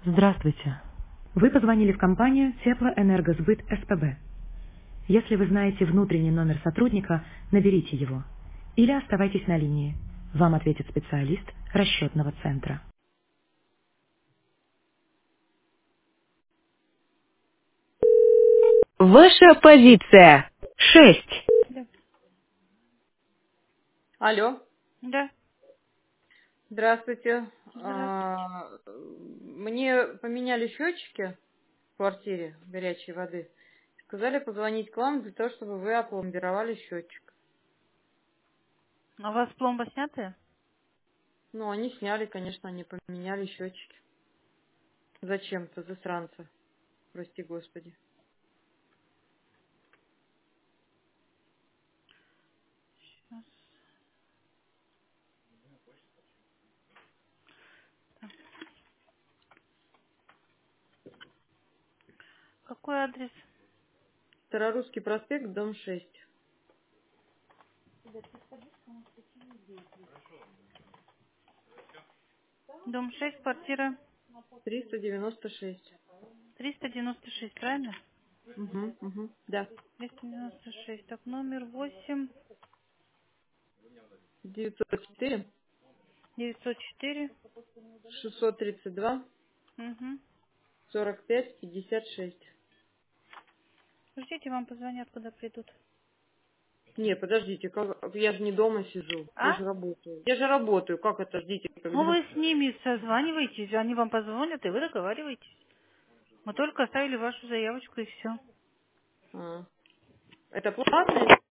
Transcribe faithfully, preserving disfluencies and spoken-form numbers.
Здравствуйте. Вы позвонили в компанию Теплоэнергосбыт СПБ. Если вы знаете внутренний номер сотрудника, наберите его. Или оставайтесь на линии. Вам ответит специалист расчетного центра. Ваша позиция. Шесть. Да. Алло, Да. здравствуйте. Здравствуйте. А, Мне поменяли счетчики в квартире горячей воды. Сказали позвонить к вам для того, чтобы вы опломбировали счетчик. А у вас пломба снятая? Ну, они сняли, конечно, они поменяли счетчики. Зачем-то, засранцы. Прости господи. Сейчас. Какой адрес? Старорусский проспект, дом шесть. Дом шесть, квартира триста девяносто шесть. триста девяносто шесть, правильно? Угу, угу, да. триста девяносто шесть. Так, номер восемь девятьсот четыре девятьсот четыре. шестьсот тридцать два Угу. сорок пять пятьдесят шесть. Ждите, вам позвонят, когда придут. Не, подождите, как... я же не дома сижу, я А? же работаю. Я же работаю, как это ждите, Ну, когда... вы с ними созваниваетесь, они вам позвонят, и вы договариваетесь. Мы только оставили вашу заявочку, и все. А. Это платно?